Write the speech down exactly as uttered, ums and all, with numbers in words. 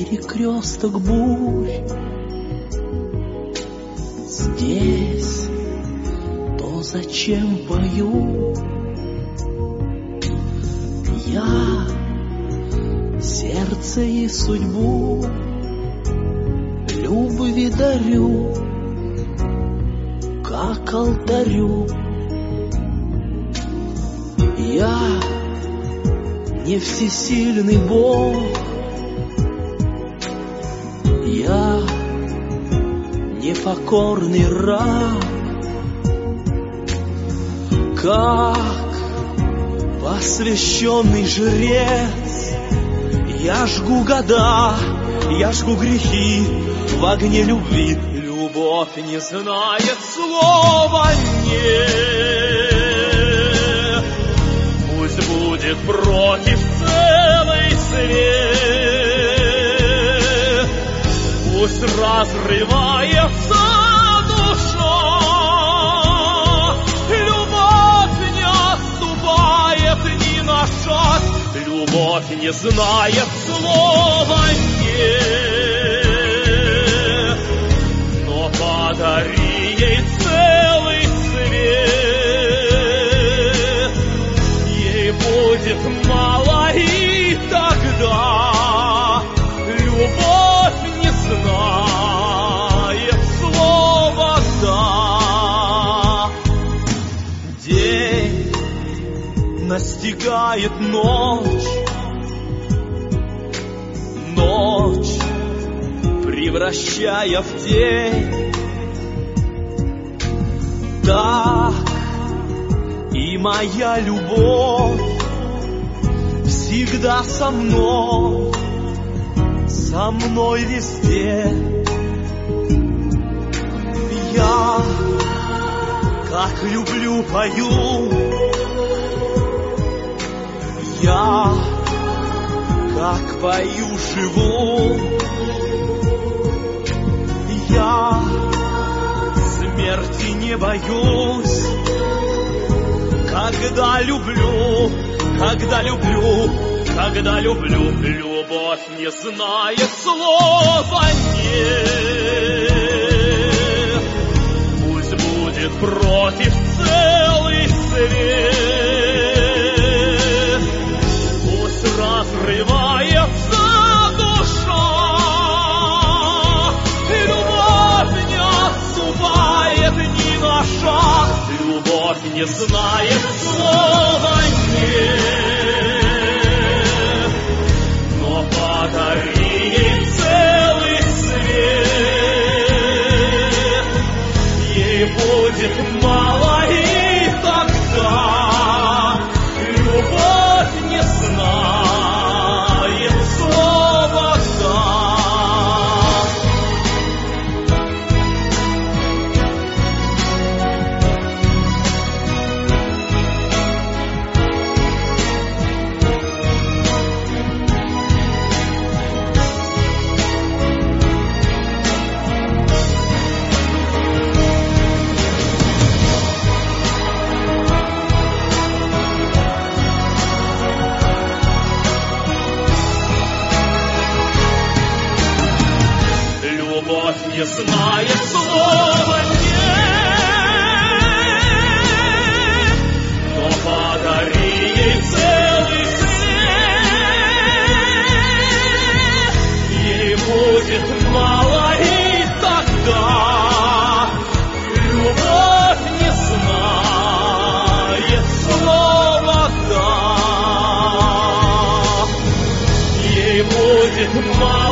перекресток бурь. Здесь то, зачем пою я, сердце и судьбу любви дарю, как алтарю. Я не всесильный Бог, я непокорный раб, как посвященный жрец. Я жгу года, я жгу грехи в огне любви. Любовь не знает слова «нет». Пусть будет против целый свет, пусть разрывается душа. Любовь не отступает ни на шаг, любовь не знает слова «нет». Но подари ей целый свет, ей будет мало, и тогда любовь не знает слова «да». День настигает ночь, ночь превращая в день. Так и моя любовь всегда со мной, со мной везде. Я, как люблю, пою, я, как пою, живу. Я смерти не боюсь, когда люблю, когда люблю, когда люблю. Любовь не знает слова «нет». Пусть будет против целый свет, пусть разрывается душа. Любовь не отступает ни на шаг, любовь не знает слова «нет». Но подари ей целый свет, ей будет мало, и тогда любовь не знает слова «да». Любовь не знает слова «нет», но подари ей целый свет, ей будет мало, и тогда любовь не знает слова «да». Ей будет мало.